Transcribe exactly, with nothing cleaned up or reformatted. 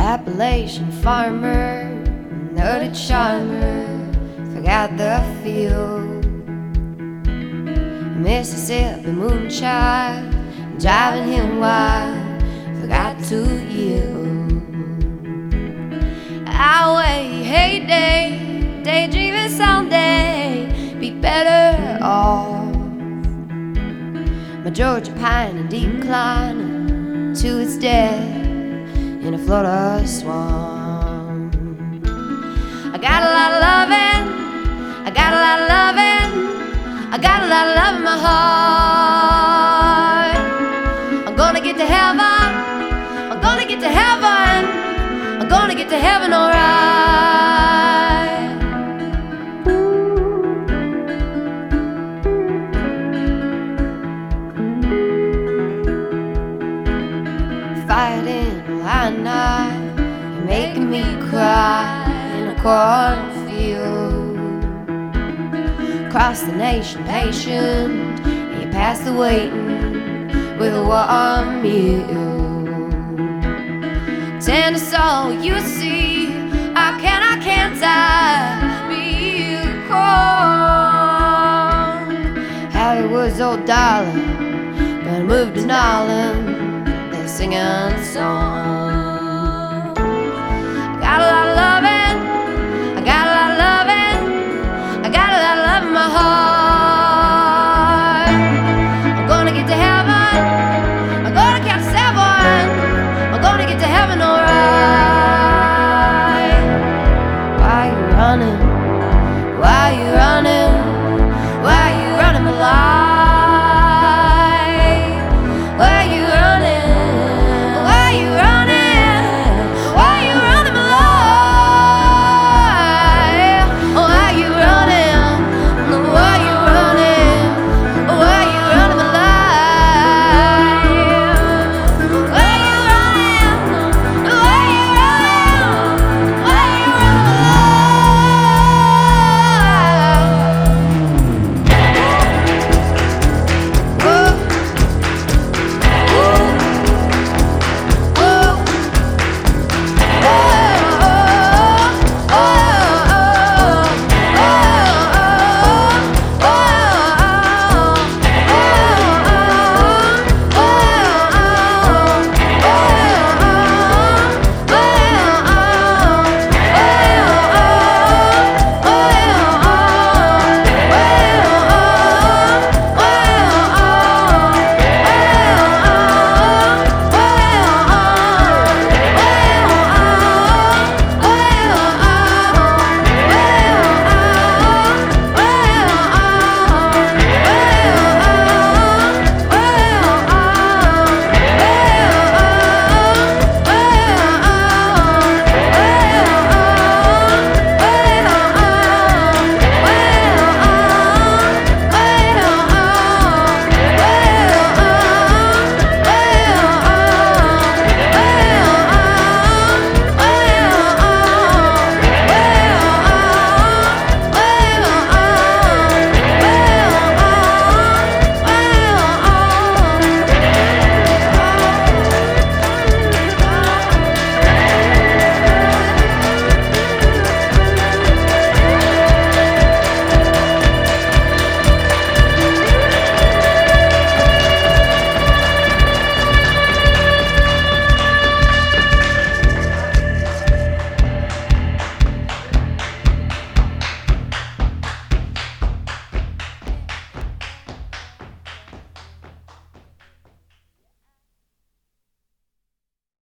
Appalachian farmer, noted charmer, forgot the field. Mississippi moonshine, driving him wild, forgot to yield. Highway heyday, daydreaming someday, be better off. My Georgia pine in decline to its death in a Florida swamp. I got a lot of loving, I got a lot of loving, I got a lot of love in my heart. I'm gonna get to heaven, I'm gonna get to heaven, I'm gonna get to heaven alright. Fighting all night, you're making me cry in a cornfield. Across the nation, patient, and you pass the waiting with a warm meal. Tender soul, you see, I can, I can't I be cold. Hollywood's old darling, gonna move to Nolan, they're singing a song.